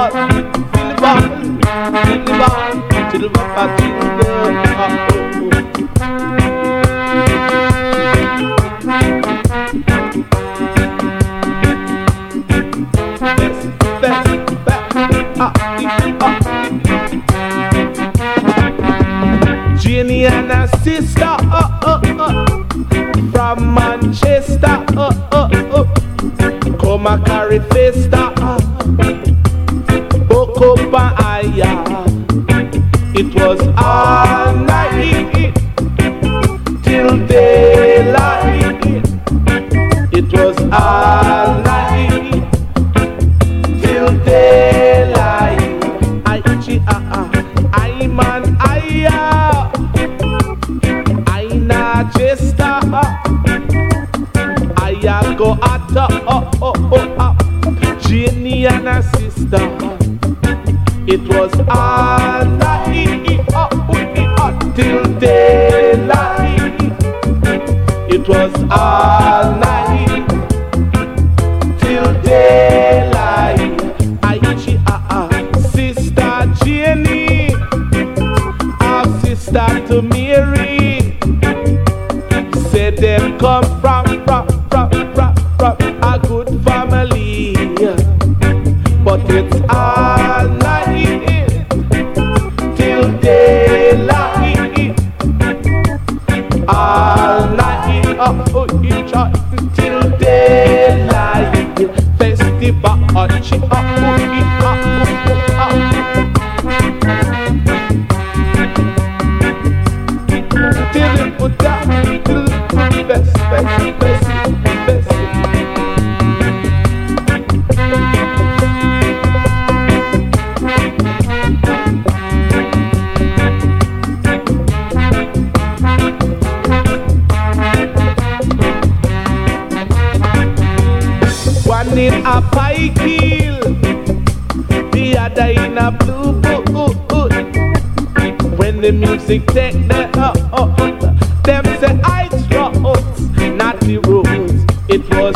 ball, till the ball, till the ball, till the ball, till the Jenny and her sister from Manchester come a carry festa Boko Aya. It was all night till daylight. It was all night till daylight. I man I na chesta I go at Jenny and her sister. It was all night till daylight. It was all night till daylight. Sister Jenny, our sister to Mary, said them come from a good family, but it's all night till daylight. All night till daylight. Festival till it put down till the best. One in a pike heel, the other in a blue boot. When the music take the them say I struts, not the rules. It was